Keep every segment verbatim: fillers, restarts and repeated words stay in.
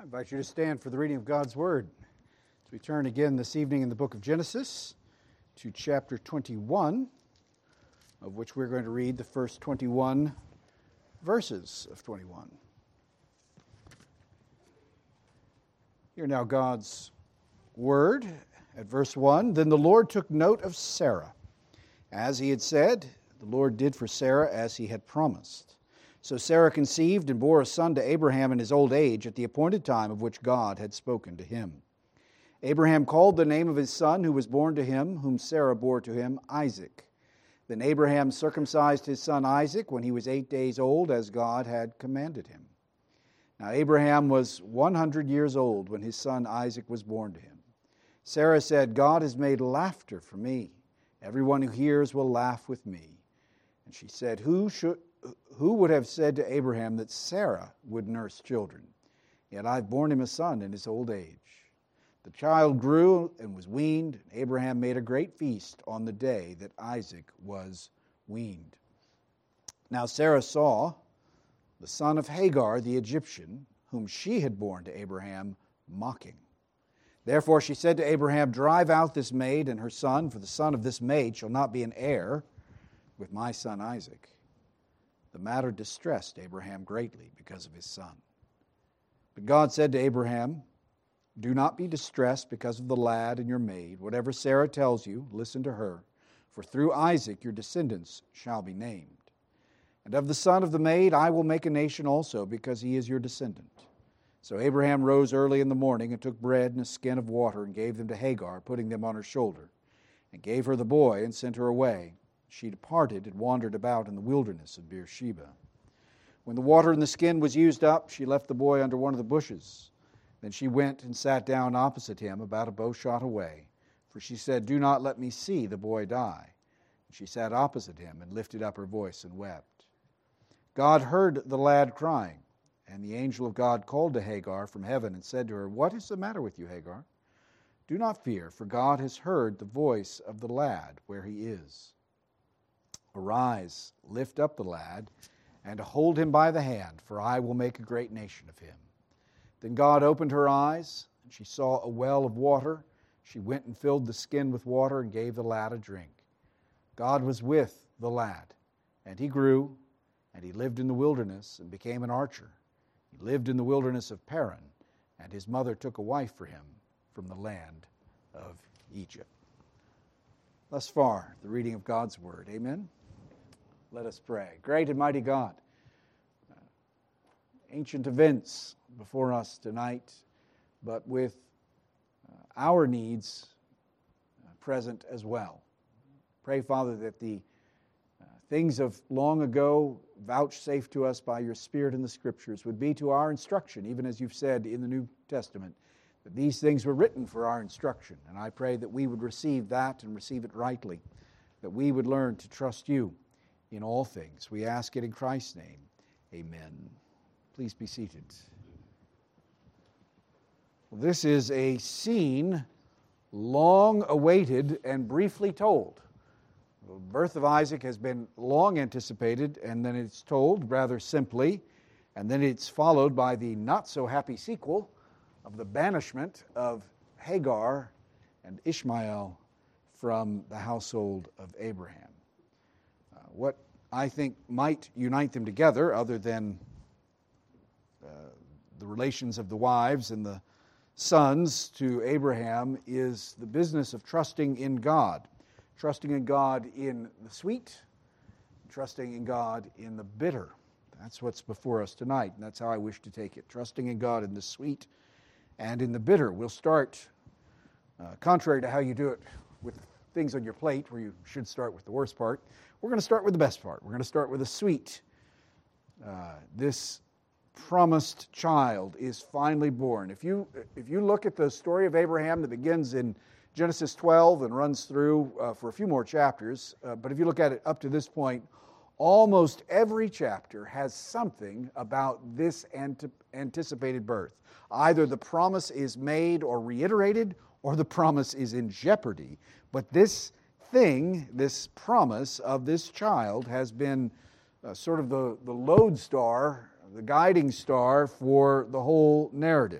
I invite you to stand for the reading of God's Word. As we turn again this evening in the book of Genesis to chapter twenty-one, of which we're going to read the first twenty-one verses of twenty-one. Hear now God's Word at verse one. Then the Lord took note of Sarah. As he had said, the Lord did for Sarah as he had promised. So Sarah conceived and bore a son to Abraham in his old age at the appointed time of which God had spoken to him. Abraham called the name of his son who was born to him, whom Sarah bore to him, Isaac. Then Abraham circumcised his son Isaac when he was eight days old, as God had commanded him. Now Abraham was one hundred years old when his son Isaac was born to him. Sarah said, God has made laughter for me. Everyone who hears will laugh with me. And she said, Who should... Who would have said to Abraham that Sarah would nurse children? Yet I've borne him a son in his old age. The child grew and was weaned, and Abraham made a great feast on the day that Isaac was weaned. Now Sarah saw the son of Hagar the Egyptian, whom she had borne to Abraham, mocking. Therefore she said to Abraham, Drive out this maid and her son, for the son of this maid shall not be an heir with my son Isaac. The matter distressed Abraham greatly because of his son. But God said to Abraham, Do not be distressed because of the lad and your maid. Whatever Sarah tells you, listen to her, for through Isaac your descendants shall be named. And of the son of the maid I will make a nation also, because he is your descendant. So Abraham rose early in the morning and took bread and a skin of water and gave them to Hagar, putting them on her shoulder, and gave her the boy and sent her away. She departed and wandered about in the wilderness of Beersheba. When the water in the skin was used up, she left the boy under one of the bushes. Then she went and sat down opposite him, about a bow shot away. For she said, Do not let me see the boy die. And she sat opposite him and lifted up her voice and wept. God heard the lad crying, and the angel of God called to Hagar from heaven and said to her, What is the matter with you, Hagar? Do not fear, for God has heard the voice of the lad where he is. Arise, lift up the lad, and hold him by the hand, for I will make a great nation of him. Then God opened her eyes, and she saw a well of water. She went and filled the skin with water and gave the lad a drink. God was with the lad, and he grew, and he lived in the wilderness and became an archer. He lived in the wilderness of Paran, and his mother took a wife for him from the land of Egypt. Thus far, the reading of God's Word. Amen. Let us pray. Great and mighty God, uh, ancient events before us tonight, but with uh, our needs uh, present as well. Pray, Father, that the uh, things of long ago vouchsafed to us by your Spirit in the Scriptures would be to our instruction, even as you've said in the New Testament, that these things were written for our instruction. And I pray that we would receive that and receive it rightly, that we would learn to trust you in all things. We ask it in Christ's name. Amen. Please be seated. Well, this is a scene long awaited and briefly told. The birth of Isaac has been long anticipated, and then it's told rather simply, and then it's followed by the not-so-happy sequel of the banishment of Hagar and Ishmael from the household of Abraham. Uh, what I think might unite them together, other than uh, the relations of the wives and the sons to Abraham, is the business of trusting in God. Trusting in God in the sweet, trusting in God in the bitter. That's what's before us tonight, and that's how I wish to take it. Trusting in God in the sweet and in the bitter. We'll start, uh, contrary to how you do it with things on your plate, where you should start with the worst part, we're going to start with the best part. We're going to start with the sweet. Uh, this promised child is finally born. If you, if you look at the story of Abraham that begins in Genesis twelve and runs through uh, for a few more chapters, uh, but if you look at it up to this point, almost every chapter has something about this ante- anticipated birth. Either the promise is made or reiterated, or the promise is in jeopardy. But this thing, this promise of this child, has been uh, sort of the, the lodestar, the guiding star for the whole narrative.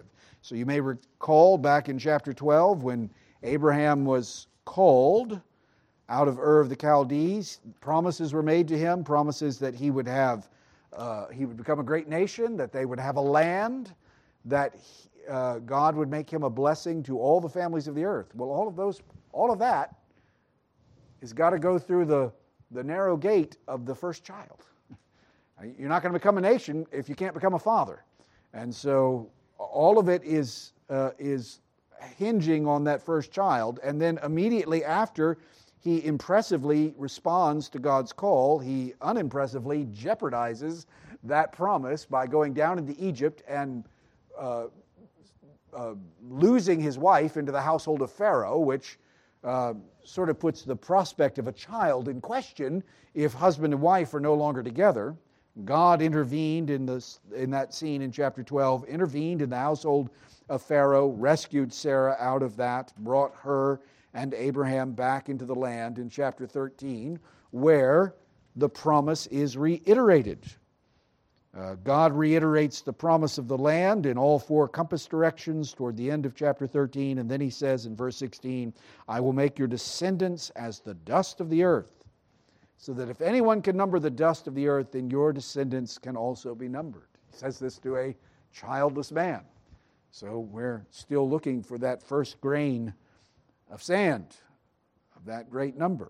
So you may recall back in chapter twelve when Abraham was called out of Ur of the Chaldees, promises were made to him, promises that he would have, uh, he would become a great nation, that they would have a land, that he, uh, God would make him a blessing to all the families of the earth. Well, all of those, all of that has got to go through the, the narrow gate of the first child. You're not going to become a nation if you can't become a father. And so all of it is uh, is hinging on that first child. And then immediately after he impressively responds to God's call, he unimpressively jeopardizes that promise by going down into Egypt and uh, uh, losing his wife into the household of Pharaoh, which uh, sort of puts the prospect of a child in question if husband and wife are no longer together. God intervened in this in that scene in chapter twelve, intervened in the household of Pharaoh, rescued Sarah out of that, brought her and Abraham back into the land in chapter thirteen, where the promise is reiterated. Uh, God reiterates the promise of the land in all four compass directions toward the end of chapter thirteen, and then he says in verse sixteen, I will make your descendants as the dust of the earth, so that if anyone can number the dust of the earth, then your descendants can also be numbered. He says this to a childless man. So we're still looking for that first grain of sand, of that great number.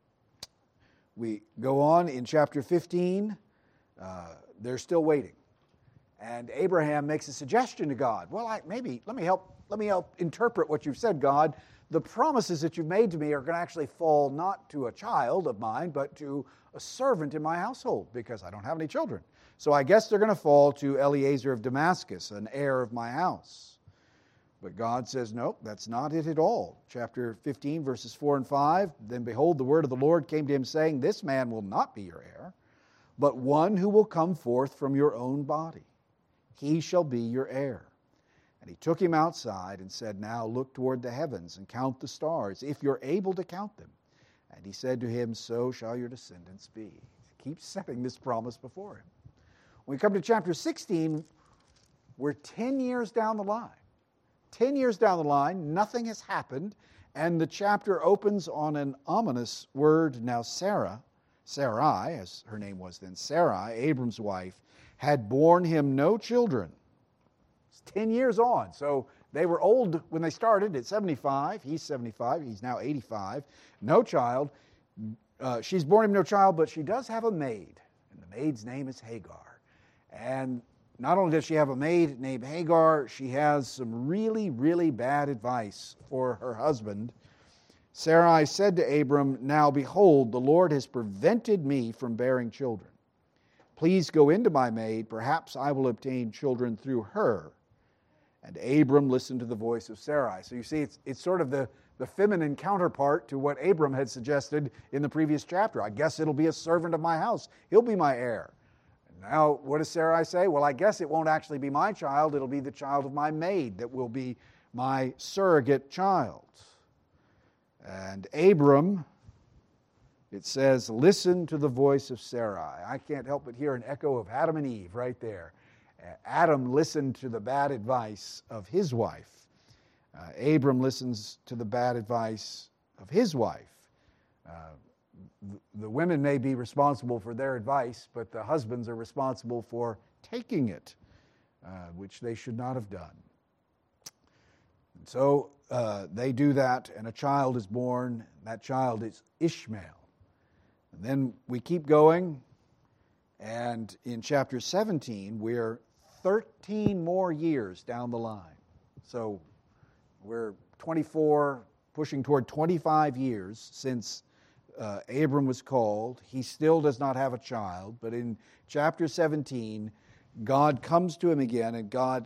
We go on in chapter fifteen. Uh, they're still waiting. And Abraham makes a suggestion to God. Well, I, maybe, let me help, let me help interpret what you've said, God. The promises that you've made to me are going to actually fall not to a child of mine, but to a servant in my household, because I don't have any children. So I guess they're going to fall to Eliezer of Damascus, an heir of my house. But God says, nope, that's not it at all. Chapter fifteen, verses four and five, then behold, the word of the Lord came to him, saying, this man will not be your heir, but one who will come forth from your own body. He shall be your heir. And he took him outside and said, now look toward the heavens and count the stars, if you're able to count them. And he said to him, so shall your descendants be. He keeps setting this promise before him. When we come to chapter sixteen, we're ten years down the line. Ten years down the line, nothing has happened, and the chapter opens on an ominous word. Now Sarah, Sarai, as her name was then, Sarai, Abram's wife, had borne him no children. It's ten years on, so they were old when they started at seventy-five. He's seventy-five, he's now eighty-five. No child. Uh, she's borne him no child, but she does have a maid, and the maid's name is Hagar. And not only does she have a maid named Hagar, she has some really, really bad advice for her husband. Sarai said to Abram, now behold, the Lord has prevented me from bearing children. Please go into my maid, perhaps I will obtain children through her. And Abram listened to the voice of Sarai. So you see, it's, it's sort of the, the feminine counterpart to what Abram had suggested in the previous chapter. I guess it'll be a servant of my house. He'll be my heir. Now, what does Sarai say? Well, I guess it won't actually be my child. It'll be the child of my maid that will be my surrogate child. And Abram, it says, listen to the voice of Sarai. I can't help but hear an echo of Adam and Eve right there. Adam listened to the bad advice of his wife. Uh, Abram listens to the bad advice of his wife. Uh, The women may be responsible for their advice, but the husbands are responsible for taking it, uh, which they should not have done. And so uh, they do that, and a child is born. That child is Ishmael. And then we keep going, and in chapter seventeen, we're thirteen more years down the line. So we're twenty-four, pushing toward twenty-five years since Uh, Abram was called. He still does not have a child, but in chapter seventeen, God comes to him again, and God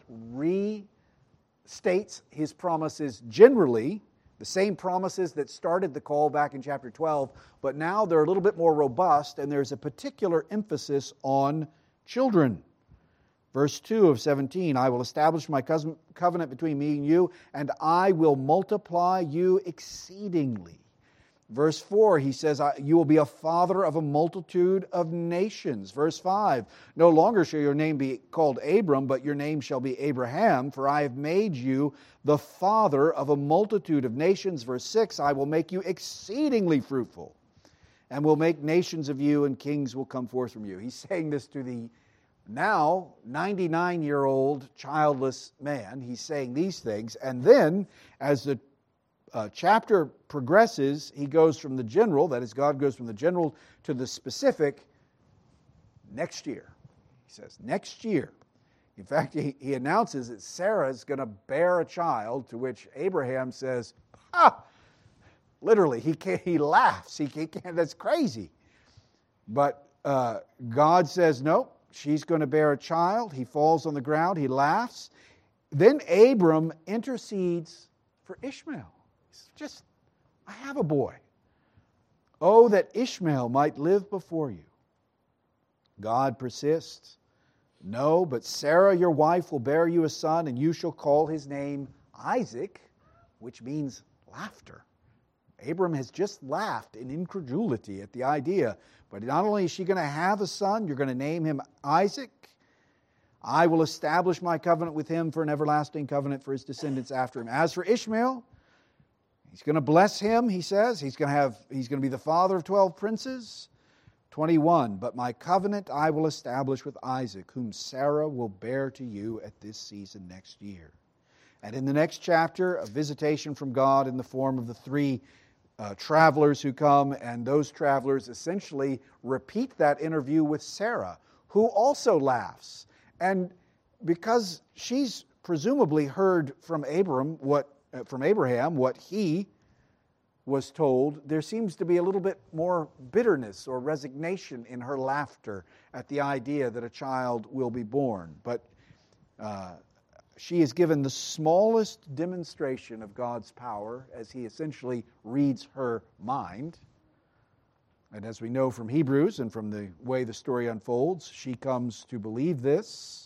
restates his promises generally, the same promises that started the call back in chapter twelve, but now they're a little bit more robust, and there's a particular emphasis on children. Verse two of seventeen, I will establish my covenant between me and you, and I will multiply you exceedingly. Verse four, he says, you will be a father of a multitude of nations. Verse five, no longer shall your name be called Abram, but your name shall be Abraham, for I have made you the father of a multitude of nations. Verse six, I will make you exceedingly fruitful, and will make nations of you, and kings will come forth from you. He's saying this to the now ninety-nine-year-old childless man. He's saying these things, and then as the Uh, chapter progresses, he goes from the general, that is, God goes from the general to the specific, next year. He says, next year. In fact, he, he announces that Sarah is going to bear a child, to which Abraham says, ah, literally, he can't, he laughs. He can't, that's crazy. But uh, God says, no, she's going to bear a child. He falls on the ground. He laughs. Then Abram intercedes for Ishmael. Just, I have a boy. Oh, that Ishmael might live before you. God persists. No, but Sarah, your wife, will bear you a son, and you shall call his name Isaac, which means laughter. Abram has just laughed in incredulity at the idea. But not only is she going to have a son, you're going to name him Isaac. I will establish my covenant with him for an everlasting covenant for his descendants after him. As for Ishmael, he's going to bless him, he says. He's going to have, he's going to be the father of twelve princes. twenty-one, but my covenant I will establish with Isaac, whom Sarah will bear to you at this season next year. And in the next chapter, a visitation from God in the form of the three uh, travelers who come, and those travelers essentially repeat that interview with Sarah, who also laughs. And because she's presumably heard from Abram what from Abraham what he was told, there seems to be a little bit more bitterness or resignation in her laughter at the idea that a child will be born. But uh, she is given the smallest demonstration of God's power as he essentially reads her mind. And as we know from Hebrews and from the way the story unfolds, she comes to believe this.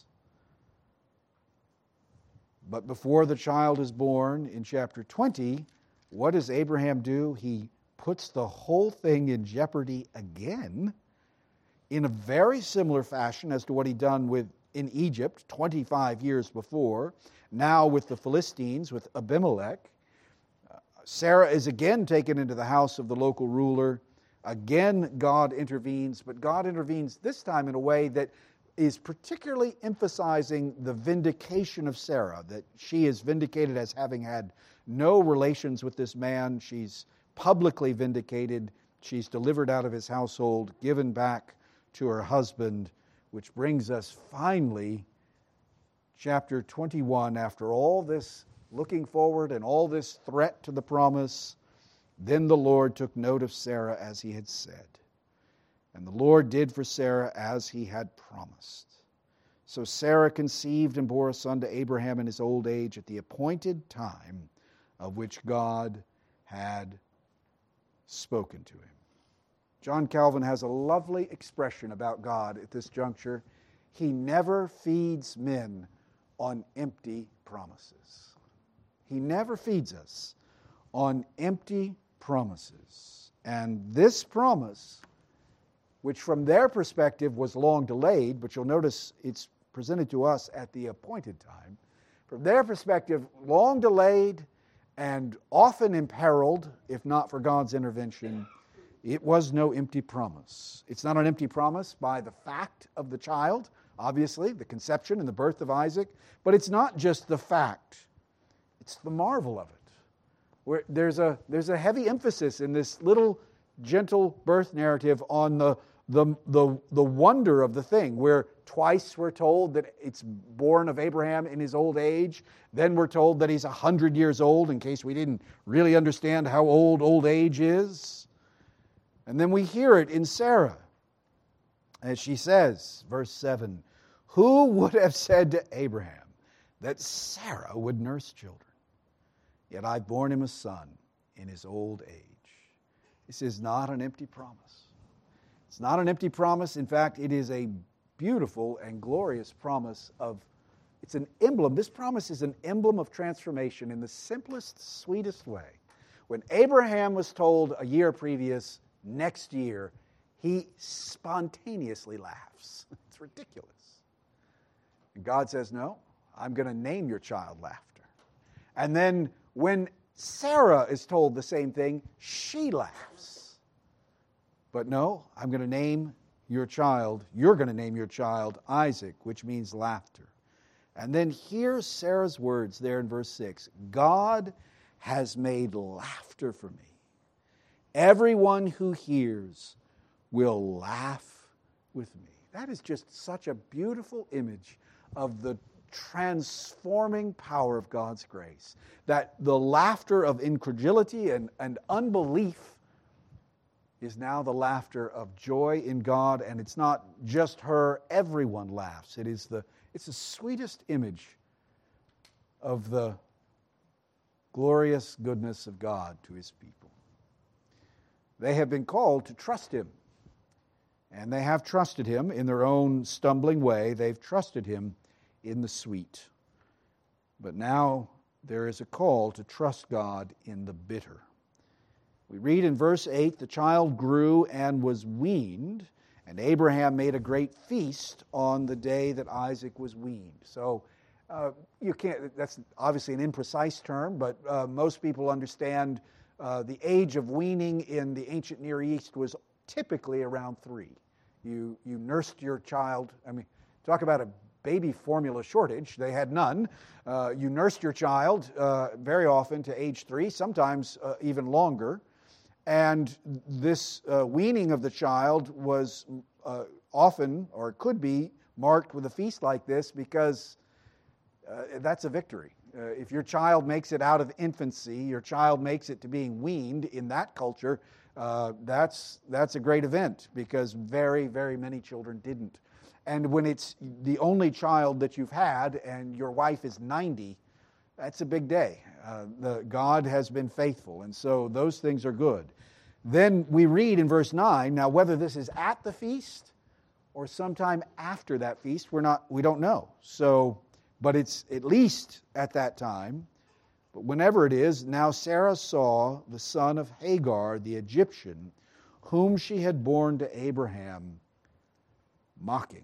But before the child is born, in chapter twenty, what does Abraham do? He puts the whole thing in jeopardy again in a very similar fashion as to what he'd done with in Egypt twenty-five years before, now with the Philistines, with Abimelech. Uh, Sarah is again taken into the house of the local ruler. Again, God intervenes, but God intervenes this time in a way that is particularly emphasizing the vindication of Sarah, that she is vindicated as having had no relations with this man. She's publicly vindicated. She's delivered out of his household, given back to her husband, which brings us finally, chapter twenty-one, after all this looking forward and all this threat to the promise, then the Lord took note of Sarah as he had said. And the Lord did for Sarah as he had promised. So Sarah conceived and bore a son to Abraham in his old age at the appointed time of which God had spoken to him. John Calvin has a lovely expression about God at this juncture. He never feeds men on empty promises. He never feeds us on empty promises. And this promise, which from their perspective was long delayed, but you'll notice it's presented to us at the appointed time. From their perspective, long delayed and often imperiled, if not for God's intervention, it was no empty promise. It's not an empty promise by the fact of the child, obviously, the conception and the birth of Isaac, but it's not just the fact, it's the marvel of it. Where there's a, there's a heavy emphasis in this little gentle birth narrative on the, the, the, the wonder of the thing, where twice we're told that it's born of Abraham in his old age. Then we're told that he's a hundred years old, in case we didn't really understand how old old age is. And then we hear it in Sarah, as she says, verse seven, who would have said to Abraham that Sarah would nurse children? Yet I've borne him a son in his old age. This is not an empty promise. It's not an empty promise. In fact, it is a beautiful and glorious promise of, it's an emblem. This promise is an emblem of transformation in the simplest, sweetest way. When Abraham was told a year previous, next year, he spontaneously laughs. It's ridiculous. And God says, no, I'm going to name your child Laughter. And then when Sarah is told the same thing, she laughs. But no, I'm going to name your child, you're going to name your child Isaac, which means laughter. And then here's Sarah's words there in verse six. God has made laughter for me. Everyone who hears will laugh with me. That is just such a beautiful image of the transforming power of God's grace. That the laughter of incredulity and, and unbelief is now the laughter of joy in God, and it's not just her, everyone laughs. It is the, it's the sweetest image of the glorious goodness of God to His people. They have been called to trust Him, and they have trusted Him in their own stumbling way. They've trusted Him in the sweet. But now there is a call to trust God in the bitter. We read in verse eight, the child grew and was weaned, and Abraham made a great feast on the day that Isaac was weaned. So uh, you can't, that's obviously an imprecise term, but uh, most people understand uh, the age of weaning in the ancient Near East was typically around three. You, you nursed your child, I mean, talk about a baby formula shortage. They had none. Uh, you nursed your child uh, very often to age three, sometimes uh, even longer. And this uh, weaning of the child was uh, often, or could be, marked with a feast like this because uh, that's a victory. Uh, if your child makes it out of infancy, your child makes it to being weaned in that culture, uh, that's, that's a great event because very, very many children didn't. And when it's the only child that you've had and your wife is ninety, that's a big day. Uh, the, God has been faithful, and so those things are good. Then we read in verse nine, now whether this is at the feast or sometime after that feast, we're not, we don't know. So, but it's at least at that time. But whenever it is, now Sarah saw the son of Hagar, the Egyptian, whom she had borne to Abraham, mocking.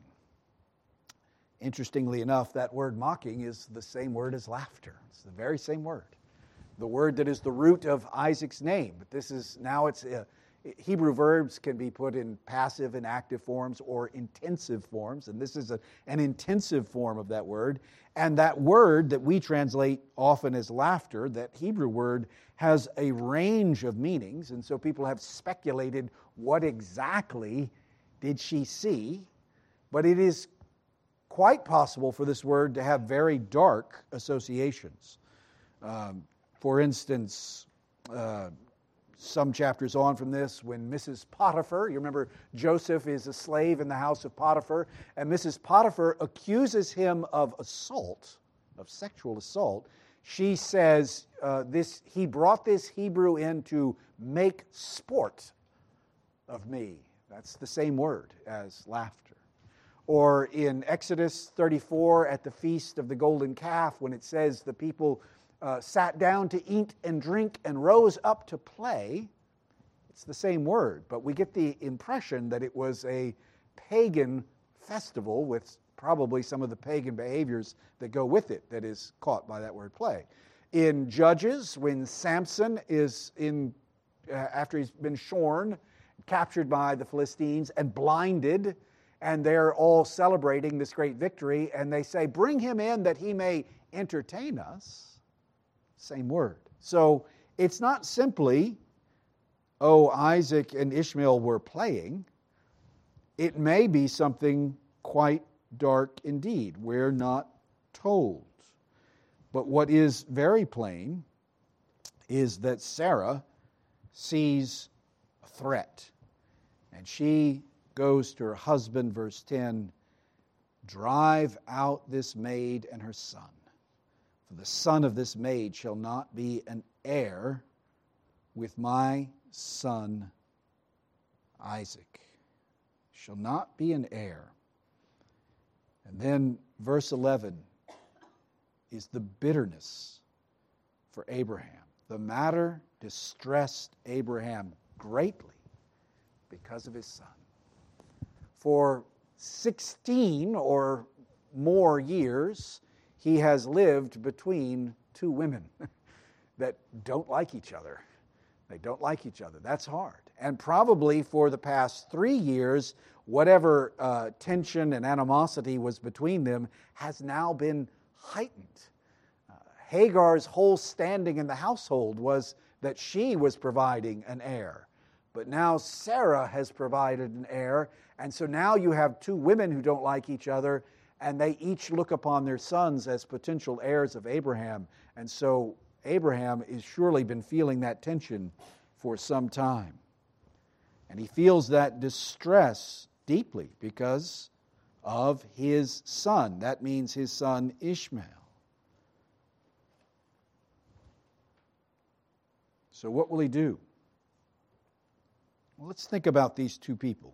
Interestingly enough, that word mocking is the same word as laughter. It's the very same word. The word that is the root of Isaac's name. But this is, now it's, uh, Hebrew verbs can be put in passive and active forms or intensive forms. And this is a, an intensive form of that word. And that word that we translate often as laughter, that Hebrew word, has a range of meanings. And so people have speculated what exactly did she see. But it is quite possible for this word to have very dark associations. Um, for instance, uh, some chapters on from this, when Missus Potiphar, you remember Joseph is a slave in the house of Potiphar, and Missus Potiphar accuses him of assault, of sexual assault. She says, uh, this he brought this Hebrew in to make sport of me. That's the same word as laughter. Or in Exodus thirty-four at the Feast of the Golden Calf, when it says the people uh, sat down to eat and drink and rose up to play, it's the same word. But we get the impression that it was a pagan festival with probably some of the pagan behaviors that go with it that is caught by that word play. In Judges, when Samson is in, uh, after he's been shorn, captured by the Philistines and blinded, and they're all celebrating this great victory, and they say, bring him in that he may entertain us. Same word. So it's not simply, oh, Isaac and Ishmael were playing. It may be something quite dark indeed. We're not told. But what is very plain is that Sarah sees a threat, and she goes to her husband, verse ten, drive out this maid and her son, for the son of this maid shall not be an heir with my son Isaac. Shall not be an heir. And then verse eleven is the bitterness for Abraham. The matter distressed Abraham greatly because of his son. For sixteen or more years, he has lived between two women that don't like each other. They don't like each other. That's hard. And probably for the past three years, whatever uh, tension and animosity was between them has now been heightened. Uh, Hagar's whole standing in the household was that she was providing an heir. But now Sarah has provided an heir, and so now you have two women who don't like each other, and they each look upon their sons as potential heirs of Abraham. And so Abraham has surely been feeling that tension for some time. And he feels that distress deeply because of his son. That means his son Ishmael. So what will he do? Well, let's think about these two people,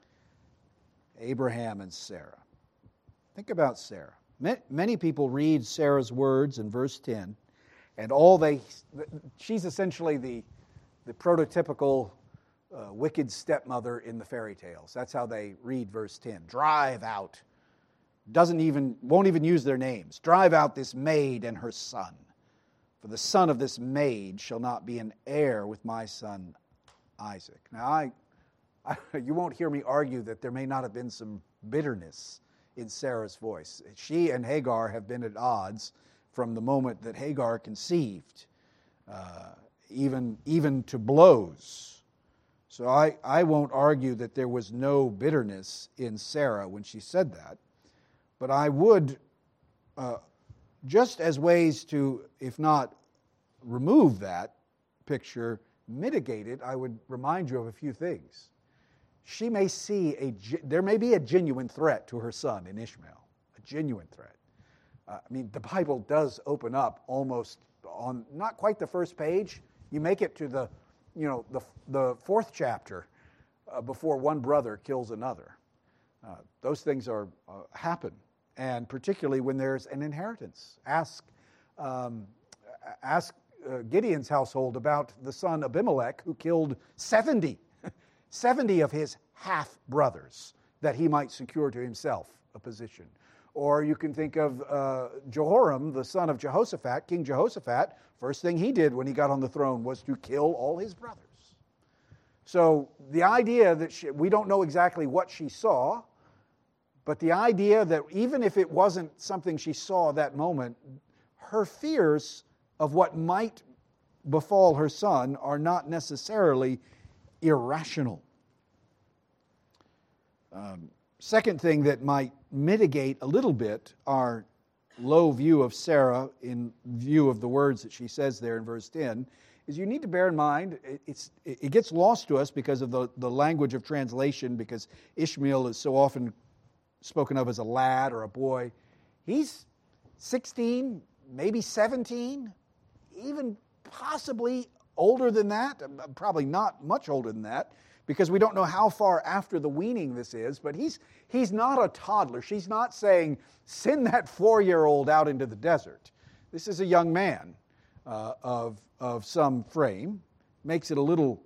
Abraham and Sarah. Think about Sarah. Many people read Sarah's words in verse ten, and all they, she's essentially the, the prototypical uh, wicked stepmother in the fairy tales. That's how they read verse ten. Drive out. Doesn't even, won't even use their names. Drive out this maid and her son. For the son of this maid shall not be an heir with my son Isaac. Now, I, I, you won't hear me argue that there may not have been some bitterness in Sarah's voice. She and Hagar have been at odds from the moment that Hagar conceived, uh, even, even to blows. So I, I won't argue that there was no bitterness in Sarah when she said that. But I would, uh, just as ways to, if not remove that picture, mitigate it, I would remind you of a few things. She may see a, there may be a genuine threat to her son in Ishmael, a genuine threat. Uh, I mean, the Bible does open up almost on, not quite the first page. You make it to the, you know, the, the fourth chapter uh, before one brother kills another. Uh, those things are uh, happen, and particularly when there's an inheritance. Ask, um, ask uh, Gideon's household about the son Abimelech who killed seventy. seventy of his half-brothers that he might secure to himself a position. Or you can think of uh, Jehoram, the son of Jehoshaphat, King Jehoshaphat. First thing he did when he got on the throne was to kill all his brothers. So the idea that she, we don't know exactly what she saw, but the idea that even if it wasn't something she saw at that moment, her fears of what might befall her son are not necessarily irrational. Um, second thing that might mitigate a little bit our low view of Sarah in view of the words that she says there in verse ten is you need to bear in mind, it's, it gets lost to us because of the, the language of translation, because Ishmael is so often spoken of as a lad or a boy. He's sixteen, maybe seventeen, even possibly older than that, probably not much older than that, because we don't know how far after the weaning this is, but he's he's not a toddler. She's not saying, send that four-year-old out into the desert. This is a young man uh, of, of some frame. Makes it a little,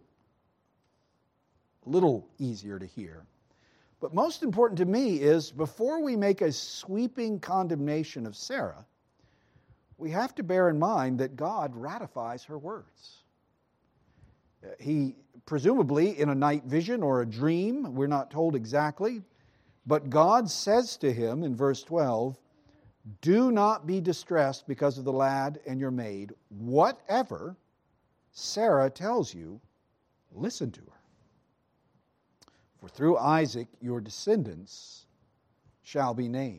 little easier to hear. But most important to me is, before we make a sweeping condemnation of Sarah, we have to bear in mind that God ratifies her words. He, presumably in a night vision or a dream, we're not told exactly, but God says to him in verse twelve, do not be distressed because of the lad and your maid. Whatever Sarah tells you, listen to her. For through Isaac your descendants shall be named.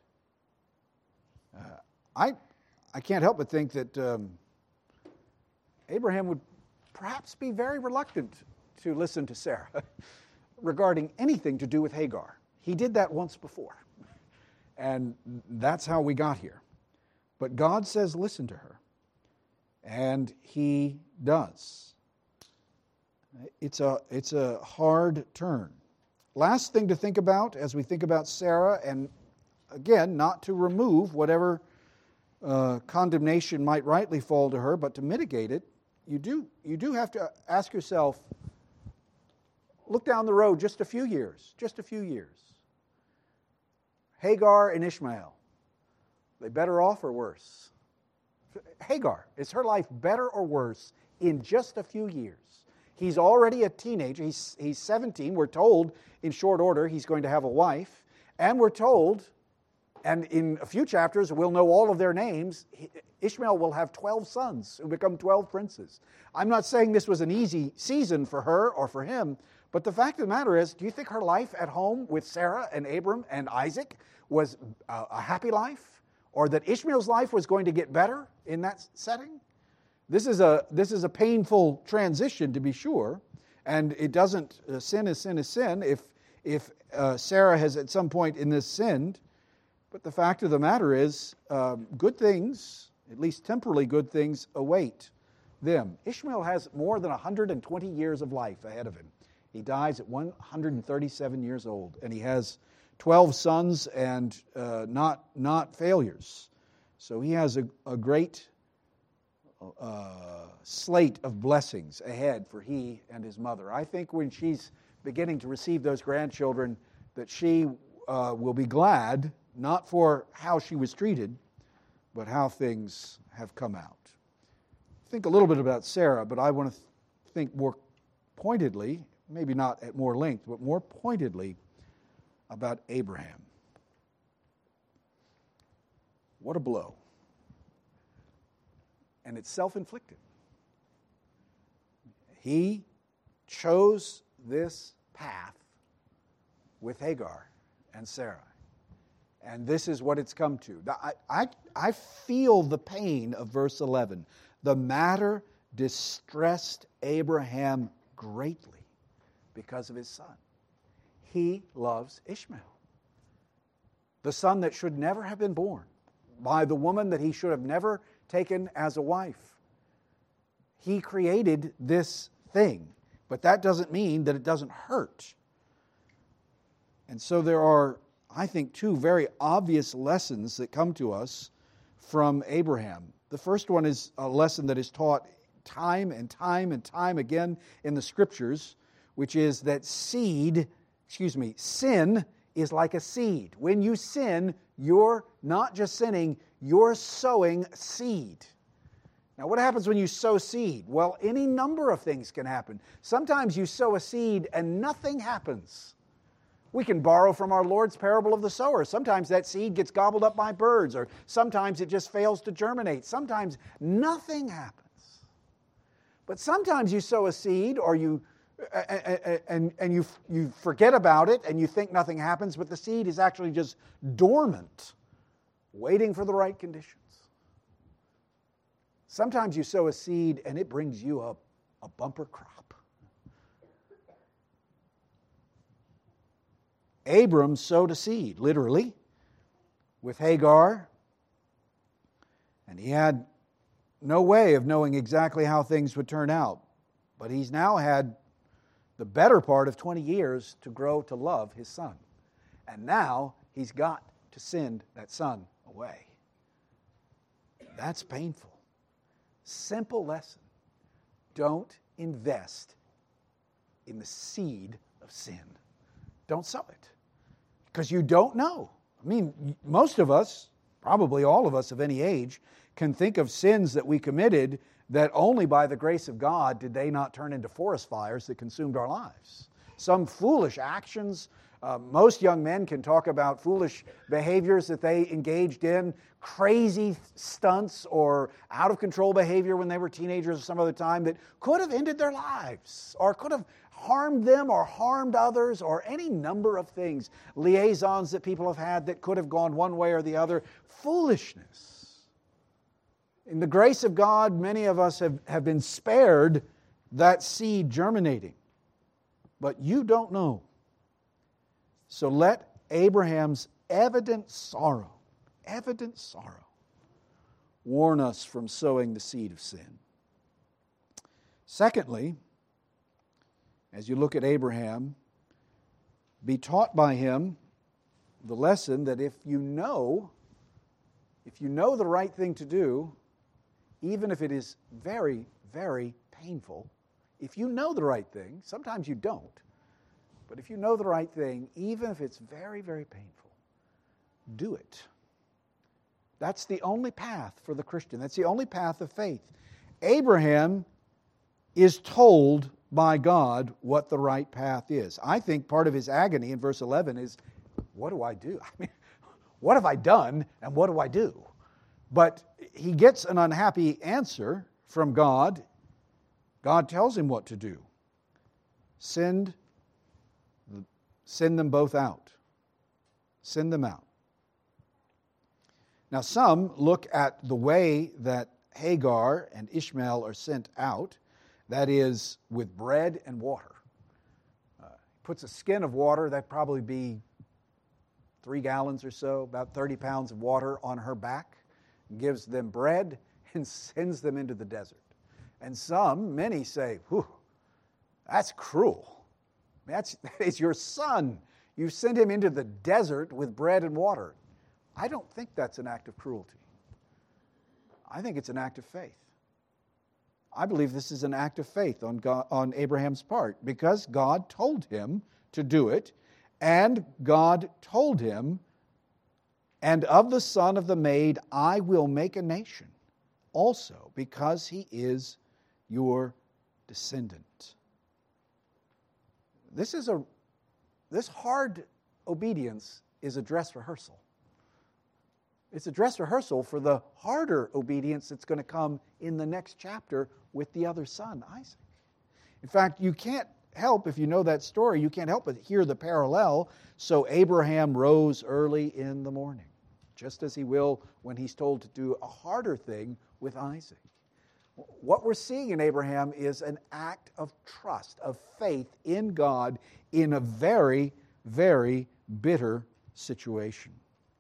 Uh, I, I can't help but think that um, Abraham would perhaps be very reluctant to listen to Sarah regarding anything to do with Hagar. He did that once before, and that's how we got here. But God says, listen to her, and he does. It's a, it's a hard turn. Last thing to think about as we think about Sarah, and again, not to remove whatever uh, condemnation might rightly fall to her, but to mitigate it, you do, you do have to ask yourself, look down the road just a few years, just a few years. Hagar and Ishmael, they better off or worse? Hagar, is her life better or worse in just a few years? He's already a teenager. He's, he's seventeen. We're told in short order he's going to have a wife. And we're told, and in a few chapters we'll know all of their names, Ishmael will have twelve sons who become twelve princes. I'm not saying this was an easy season for her or for him, but the fact of the matter is, do you think her life at home with Sarah and Abram and Isaac was a, a happy life? Or that Ishmael's life was going to get better in that setting? This is a this is a painful transition, to be sure, and it doesn't uh, sin is sin is sin if if uh, Sarah has at some point in this sinned. But the fact of the matter is, um, good things, at least temporally good things, await them. Ishmael has more than one hundred twenty years of life ahead of him. He dies at one hundred thirty-seven years old, and he has twelve sons and uh, not not failures. So he has a, a great Uh, slate of blessings ahead for he and his mother. I think when she's beginning to receive those grandchildren, that she uh, will be glad, not for how she was treated, but how things have come out. Think a little bit about Sarah, but I want to th- think more pointedly, maybe not at more length, but more pointedly about Abraham. What a blow. And it's self-inflicted. He chose this path with Hagar and Sarah. And this is what it's come to. I, I, I feel the pain of verse eleven. The matter distressed Abraham greatly because of his son. He loves Ishmael, the son that should never have been born by the woman that he should have never taken as a wife. He created this thing, but that doesn't mean that it doesn't hurt. And so there are, I think, two very obvious lessons that come to us from Abraham. The first one is a lesson that is taught time and time and time again in the Scriptures, which is that seed, excuse me, sin is like a seed. When you sin, you're not just sinning, you're sowing seed. Now, what happens when you sow seed? Well, any number of things can happen. Sometimes you sow a seed and nothing happens. We can borrow from our Lord's parable of the sower. Sometimes that seed gets gobbled up by birds, or sometimes it just fails to germinate. Sometimes nothing happens. But sometimes you sow a seed, or you and and you you forget about it, and you think nothing happens, but the seed is actually just dormant, waiting for the right conditions. Sometimes you sow a seed and it brings you a, a bumper crop. Abram sowed a seed, literally, with Hagar, and he had no way of knowing exactly how things would turn out. But he's now had the better part of twenty years to grow to love his son. And now he's got to send that son away. That's painful. Simple lesson. Don't invest in the seed of sin. Don't sow it. Because you don't know. I mean, most of us, probably all of us of any age, can think of sins that we committed that only by the grace of God did they not turn into forest fires that consumed our lives. Some foolish actions. Uh, most young men can talk about foolish behaviors that they engaged in, crazy stunts or out-of-control behavior when they were teenagers or some other time that could have ended their lives or could have harmed them or harmed others or any number of things. Liaisons that people have had that could have gone one way or the other. Foolishness. In the grace of God, many of us have, have been spared that seed germinating. But you don't know. So let Abraham's evident sorrow, evident sorrow, warn us from sowing the seed of sin. Secondly, as you look at Abraham, be taught by him the lesson that if you know, If you know the right thing to do, even if it is very, very painful, if you know the right thing, sometimes you don't, but if you know the right thing, even if it's very, very painful, do it. That's the only path for the Christian. That's the only path of faith. Abraham is told by God what the right path is. I think part of his agony in verse eleven is, what do I do? I mean, what have I done and what do I do? But he gets an unhappy answer from God. God tells him what to do. Send, send them both out. Send them out. Now, some look at the way that Hagar and Ishmael are sent out, that is, with bread and water. Uh, puts a skin of water, that'd probably be three gallons or so, about thirty pounds of water on her back, gives them bread and sends them into the desert. And some, many say, whew, that's cruel. That's, that is your son. You send him into the desert with bread and water. I don't think that's an act of cruelty. I think it's an act of faith. I believe this is an act of faith on God, on Abraham's part, because God told him to do it, and God told him, and of the son of the maid I will make a nation also, because he is your descendant. This is a this hard obedience is a dress rehearsal. It's a dress rehearsal for the harder obedience that's going to come in the next chapter with the other son, Isaac. In fact, you can't help, if you know that story, you can't help but hear the parallel. So Abraham rose early in the morning, just as he will when he's told to do a harder thing with Isaac. What we're seeing in Abraham is an act of trust, of faith in God in a very, very bitter situation.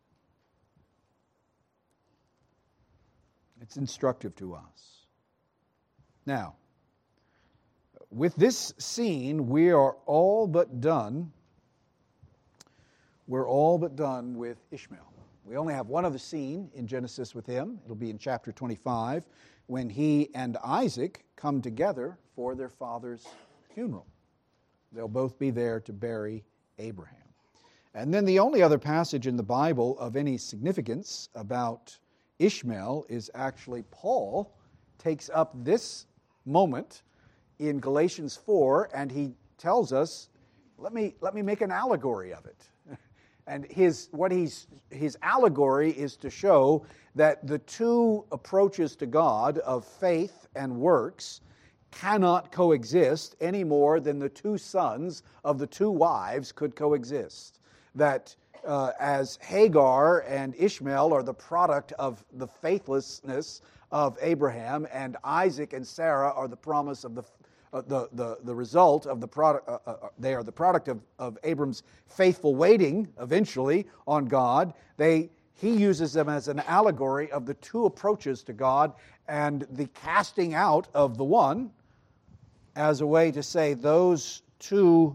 It's instructive to us. Now, with this scene, we are all but done. We're all but done with Ishmael. We only have one other scene in Genesis with him. It'll be in chapter twenty-five, when he and Isaac come together for their father's funeral. They'll both be there to bury Abraham. And then the only other passage in the Bible of any significance about Ishmael is actually Paul takes up this moment in Galatians four, and he tells us, let me, let me make an allegory of it. And his what he's his allegory is to show that the two approaches to God of faith and works cannot coexist any more than the two sons of the two wives could coexist. That uh, as Hagar and Ishmael are the product of the faithlessness of Abraham, and Isaac and Sarah are the promise of the Uh, the, the, the result of the product, uh, uh, they are the product of, of Abram's faithful waiting eventually on God. They, he uses them as an allegory of the two approaches to God and the casting out of the one as a way to say those two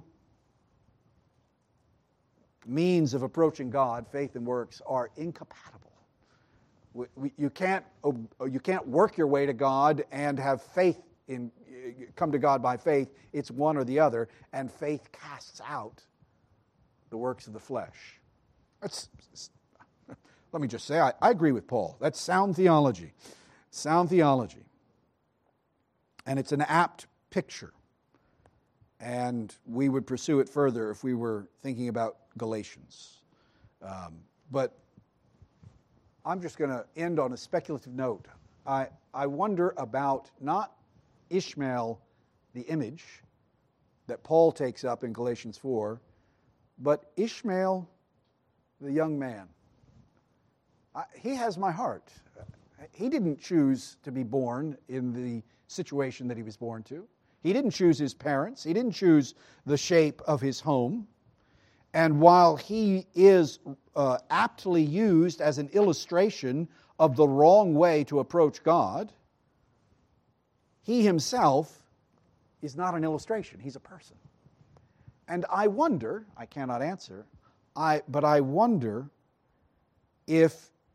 means of approaching God, faith and works, are incompatible. We, we, you can't, you can't work your way to God and have faith in come to God by faith. It's one or the other, and faith casts out the works of the flesh. That's, let me just say, I, I agree with Paul. That's sound theology. Sound theology. And it's an apt picture. And we would pursue it further if we were thinking about Galatians. Um, but I'm just going to end on a speculative note. I, I wonder about not Ishmael, the image that Paul takes up in Galatians four, but Ishmael, the young man. I, he has my heart. He didn't choose to be born in the situation that he was born to. He didn't choose his parents. He didn't choose the shape of his home. And while he is uh, aptly used as an illustration of the wrong way to approach God, he himself is not an illustration. He's a person. And I wonder, I cannot answer, I, but I wonder if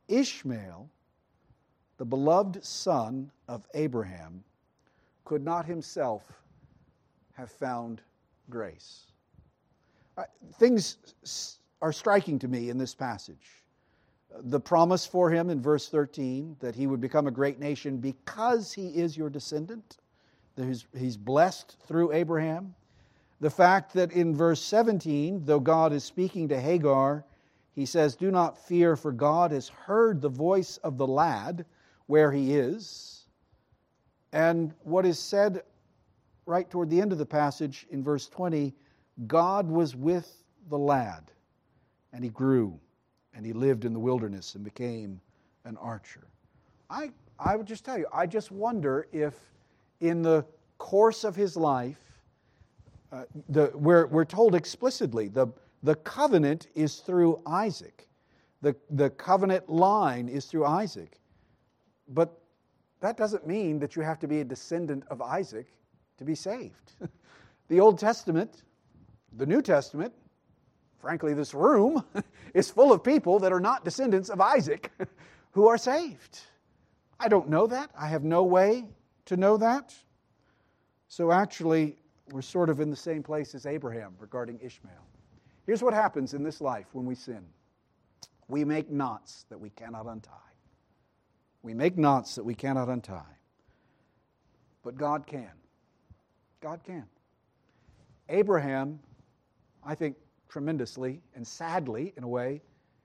Ishmael, the beloved son of Abraham, could not himself have found grace. Uh, things are striking to me in this passage. The promise for him in verse thirteen that he would become a great nation because he is your descendant, that he's, he's blessed through Abraham. The fact that in verse seventeen, though God is speaking to Hagar, he says, "Do not fear, for God has heard the voice of the lad where he is." And what is said right toward the end of the passage in verse twenty, God was with the lad, and he grew, and he lived in the wilderness and became an archer. I, I would just tell you, I just wonder if in the course of his life, uh, the, we're, we're told explicitly, the, the covenant is through Isaac. The, the covenant line is through Isaac. But that doesn't mean that you have to be a descendant of Isaac to be saved. The Old Testament, the New Testament, frankly, this room is full of people that are not descendants of Isaac who are saved. I don't know that. I have no way to know that. So actually, we're sort of in the same place as Abraham regarding Ishmael. Here's what happens in this life when we sin. We make knots that we cannot untie. We make knots that we cannot untie. But God can. God can. Abraham, I think, tremendously and sadly, in a way,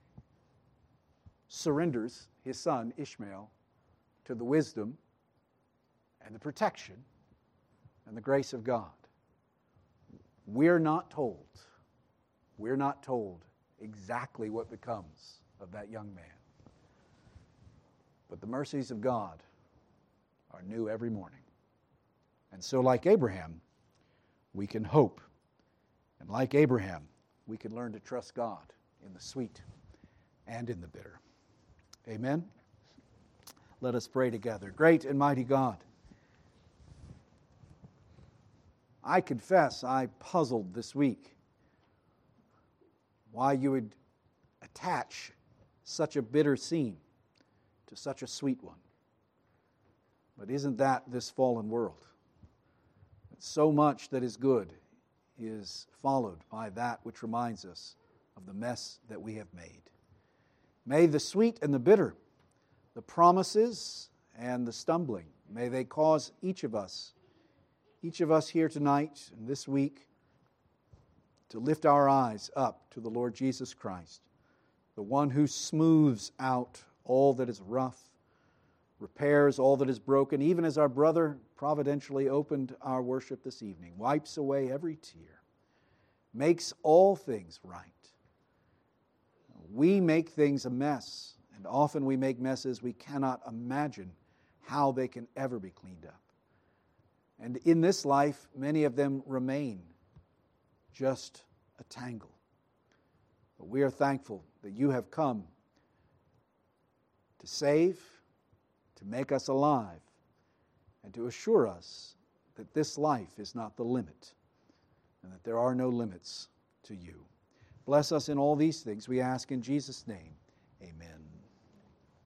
surrenders his son Ishmael to the wisdom and the protection and the grace of God. We're not told, we're not told exactly what becomes of that young man. But the mercies of God are new every morning. And so, like Abraham, we can hope. And like Abraham, we can learn to trust God in the sweet and in the bitter. Amen? Let us pray together. Great and mighty God, I confess I puzzled this week why you would attach such a bitter scene to such a sweet one. But isn't that this fallen world? So much that is good is followed by that which reminds us of the mess that we have made. May the sweet and the bitter, the promises and the stumbling, may they cause each of us, each of us here tonight and this week, to lift our eyes up to the Lord Jesus Christ, the one who smooths out all that is rough, repairs all that is broken, even as our brother providentially opened our worship this evening, wipes away every tear, makes all things right. We make things a mess, and often we make messes we cannot imagine how they can ever be cleaned up. And in this life, many of them remain just a tangle. But we are thankful that you have come to save, to make us alive, and to assure us that this life is not the limit, and that there are no limits to you. Bless us in all these things, we ask in Jesus' name. Amen.